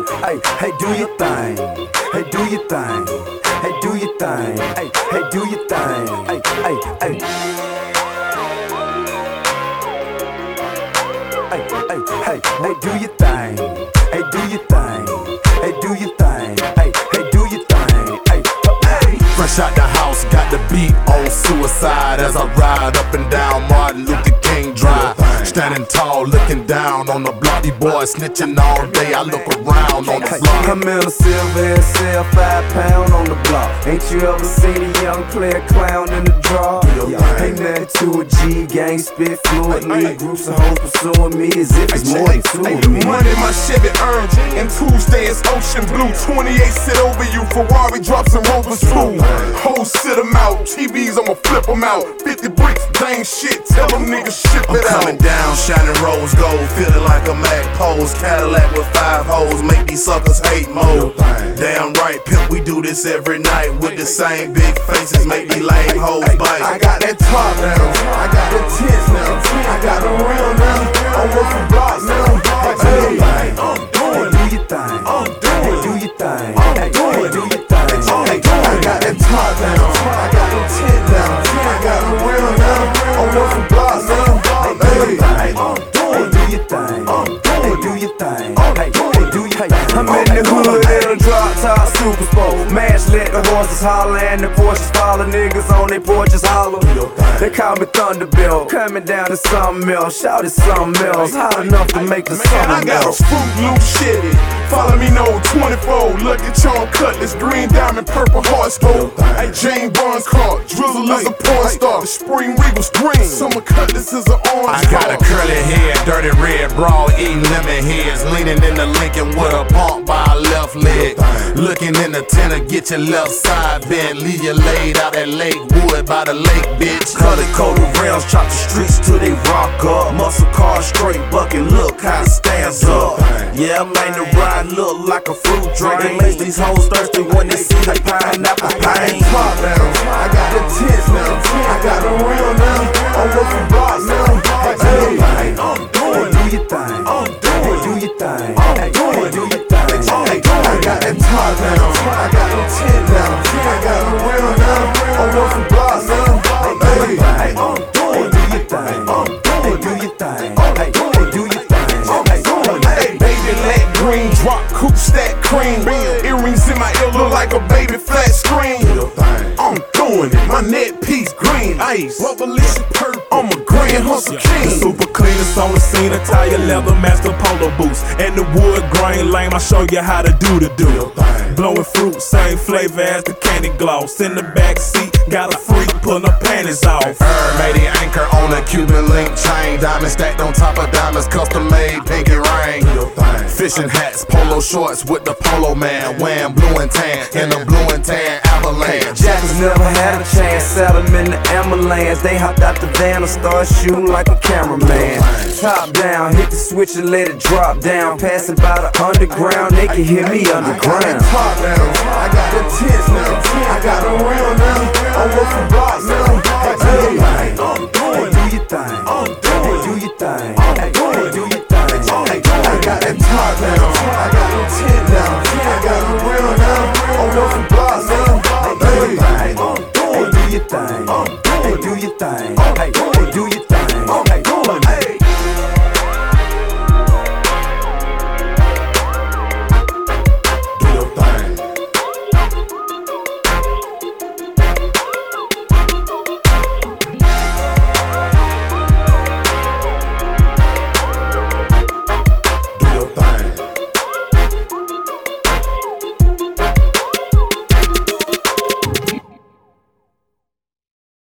Hey, hey, do your thing. Hey, do your thing. Hey, do your thing. Hey, hey, do your thing. Hey, hey, hey. Hey, hey, hey, hey, do your thing. Hey, do your thing. Hey, do your thing. Hey, hey, do your thing. Hey, hey. Fresh out the house, got the beat on suicide as I ride up and down Martin Luther King Drive. Standing tall, looking down on the block. These boys snitching all day. I look around on the block. I'm in a silver SL, 5 pound on the block. Ain't you ever seen a young player clown in the draw? Ain't nothing to a G, gang spit fluently. Groups of hoes pursuing me as if it's more than two of me. Money my Chevy earned, and Tuesday is ocean blue. 28 sit over you, Ferrari drops and Rovers too. Hoes sit them out, TVs I'ma flip them out. 50 bricks, dang shit, tell them niggas ship it out. Coming down, shining rose gold, feeling like a Mac pose. Cadillac with 5 hoes, make these suckers hate mode. Damn right, pimp, we do this every night. With the same big faces, make these lame hoes bite. I got that top now, I got the tits now, I got them real now, I'm working blocks now. Hey, do your thing. Hey, do your thing. Hey, do your thing. I got that top now, I got them tits now, I got them real now, I'm working blocks now. Hey, do your thing. Hey, do your thing. Hey, do your thing. I'm in the hood in a drop top super sport. Mash let the horses holler and the Porsches follow. Niggas on they porches holler. They call me Thunderbilt. Coming down to something else. Shout it something else. Hot enough to make the Man, I something got a else. Fruit Loop shitty. Follow me no 24. Lucky Charm Cutlass, green diamond, purple heart scope. Hey, Jane Barnes car, Drizzle is a porn star. The Spring Regal's green, Summer Cutlass is an orange. I got a curly head, dirty red bra, eating lemon heads. Leaning in the Lincoln with a pump by a left leg. Looking in the tenor, get your left side bent. Leave you laid out at Lakewood by the lake, bitch. Color coded rounds, chop the streets till they rock up. Muscle car straight bucket, look how it stands up. Yeah, I made the ride look like a fruit drink. It makes these hoes thirsty when they see the pineapple pain. Top now, I got the tits now, I got them real now, I'm working blocks now. Hey, do your thing. Hey, do your thing. Hey, do your thing. I got that top now, I got them tits now, I got them real now, I'm working blocks now. Hey, do your thing. Hey, do your thing. Hey, do your thing. Hey, baby, let green drop, coupe stack cream. Earrings in my ear look like a baby flat screen. I'm doing it, my neck piece green ice. Revolution purple, I'm a grand hustle king. The super cleanest on the scene, Italian leather master polo boots. And the wood grain lame, I show you how to do the do. Blowing fruit, same flavor as the candy gloss. In the back seat, got a freak pulling her panties off. Made the anchor on a Cuban link chain. Diamond stacked on top of diamonds, custom made pinky ring. Fishing hats, polo shorts with the polo man. Wearing blue and tan in the blue and tan avalanche. Jackers never had a chance, sat them in the ambulance. They hopped out the van and started shooting like a cameraman. Top down, hit the switch and let it drop down. Passing by the underground, they can hear me underground. Top now, I got the tits now, I got them real now, I'm working blocks now. Hey, do your thing.